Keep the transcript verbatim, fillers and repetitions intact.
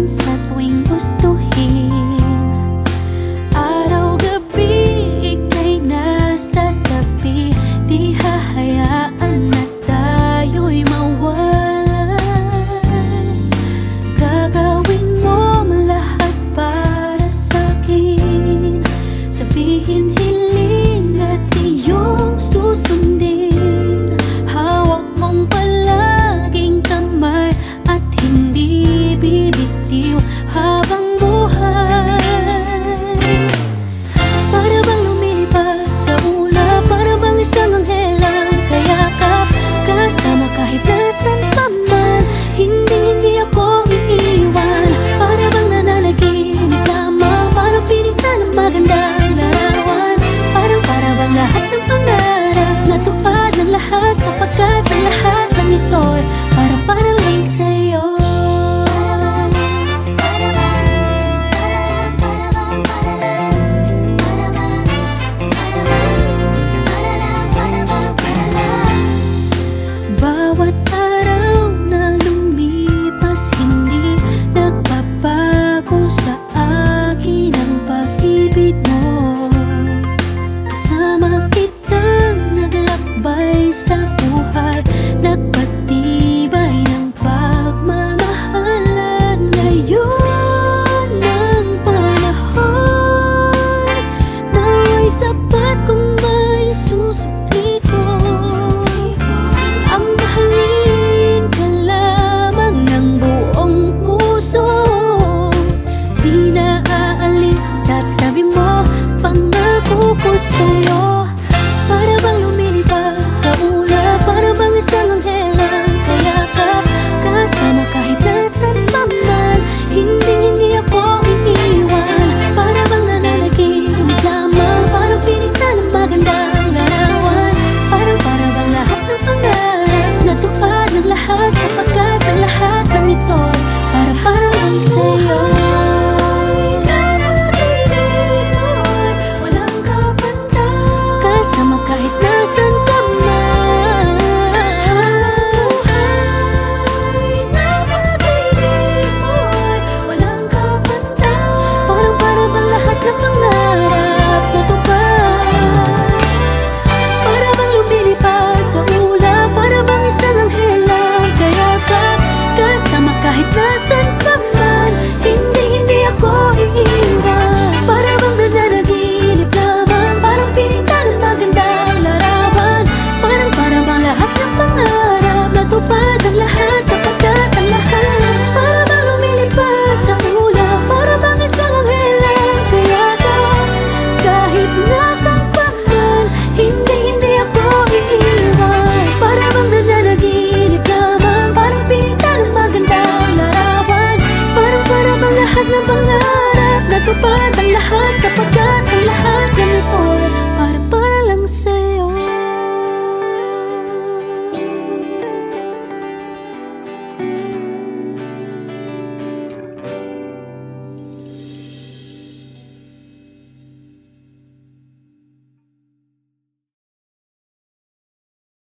sa tuwing gustuhin. Araw-gabi ika'y nasa tabi, di hahayaan na tayo'y mawala. Gagawin mo lahat para sa'kin, sabihin, hiling at iyong susundin. Hawak mong palaging kamay at hindi bibitiw habang buhay. Para bang lumilipad sa ulap, para bang isang anghel ang kayakap, kasama kahit nasan pa man, hindi hindi ako iiwan. Para bang nananaginip lamang, parang pinita ng magandang larawan. Parang para bang lahat ng pangarap natupad ng lahat, sapagkat ang lahat ng ito'y para para lang sa'yo. Bawat araw na lumipas, hindi nagbabago sa akin ang pag-ibig mo. Kasama kitang naglakbay sa buhay, nagpatibay ng pagmamahalan. Ngayon ang panahon, nawa'y sapat kung may susukli ko. Ang mahalin ka lamang ng buong puso, di na aalis sa tabi mo, pangako ko sa'yo. Para bang lumilipad sa ulap, para bang isang anghel ang kayakap, kasama kahit nasan pa man, hindi hindi ako iiwan. Para bang nananaginip lamang, parang pinita ng magandang larawan. Parang para bang lahat ng pangarap natupad ng lahat, sapagkat ang lahat ng ito'y para para lang sa'yo. Kasama kahit nasan ka man, buhay na pag-ibig mo'y walang kapantay. Parang para bang lahat ng pangarap natupad. Para bang lumilipad sa ulap, para bang isang anghel ang kayakap, kasama kahit nasan ka man, hindi hindi ako iiwan. Para bang nananaginip lamang, parang pinita ng magandang larawan. Parang para bang lahat ng pangarap natupad ang lahat, sapagkat ang lahat. Para bang lumilipad sa ulap, para bang isang anghel ang kayakap, kahit nasan pa man, hindi hindi ako iiwan. Para bang nananaginip lamang, parang pinita ng magandang larawan. Parang para bang lahat ng pangarap natupad